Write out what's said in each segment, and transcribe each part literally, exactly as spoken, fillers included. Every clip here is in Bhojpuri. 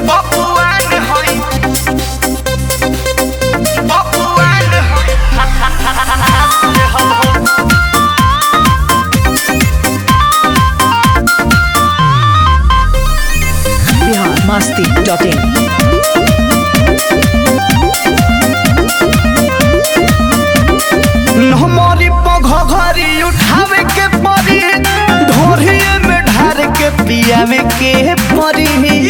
बबुआन होई बबुआन होई बिहार मस्ती डॉट इन। हमारी पघघरी उठावे के परी ढोरिए में ढार के पियावे के परी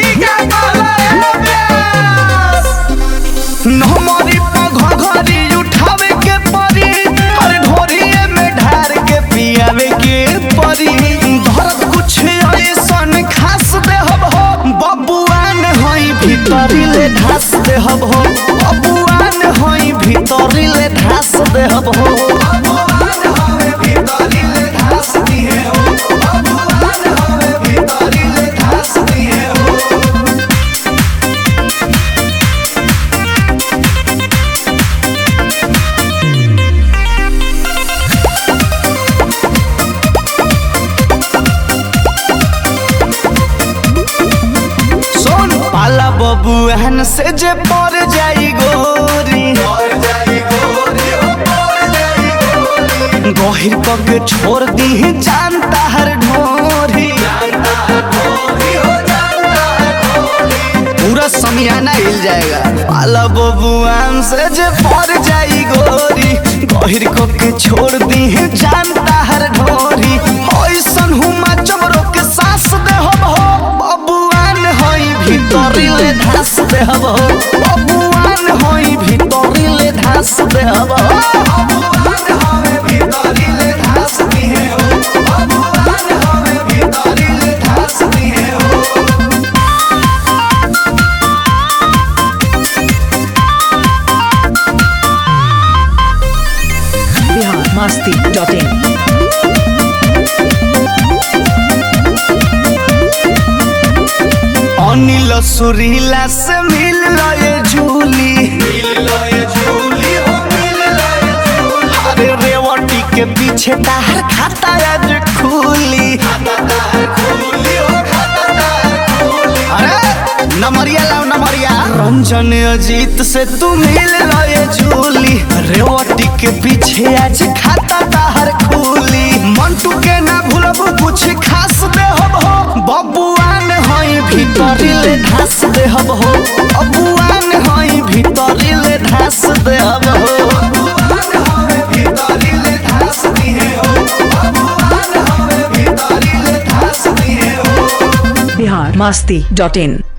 हमारी पघघरी उठावे के परी हर ढोरिए में ढार के पियावे के परी धरत कुछ ऐसन खास देहब हो बबुआन होई भीतरी ले ढास देहब हो बबुआन होई भीतरी ले ढास देहब हो बबुआन होई भीतरी ले ढास दिए हो बबुआन होई भीतरी ले ढास दिए हो। सोन पाला बबुआन से जे पर जाई गोरी गहिर पग छोड़ दी जानता हर ढोरी पूरा समियाना हिल जाएगा पाला बबुआन से जे पर जाई गोरी गहिर पग छोड़ दी जानता हर ढोरी ऐसन हुमा चमरो के सांस देहब हो बबुआन होई भीतरी ले ढास देहब हो बबुआन होई भीतरी ले ढास देहब हो बबुआन होई भीतरी ले ढास दिए हो बबुआन होई भीतरी ले ढास दिए हो। Bihar Masti dot in. अनिल सुरीला से मिल लए झूली अरे रेवटी के पीछे ताहर खाता आज खुली अरे नमरिया लाओ नमरिया रंजन अजीत से तू मिल लए झूली रेवटी के पीछे आज खाता ताहर खुली मंटू के ना भूलब कुछ खास देहब हो बबुआन होई भीतरी ले ढास देहब हो बबुआन होई भीतरी ले ढास देहब हो बबुआन होई भीतरी ले ढास दिए हो बबुआन होई भीतरी ले ढास दिए हो। बिहार मस्ती डॉट इन।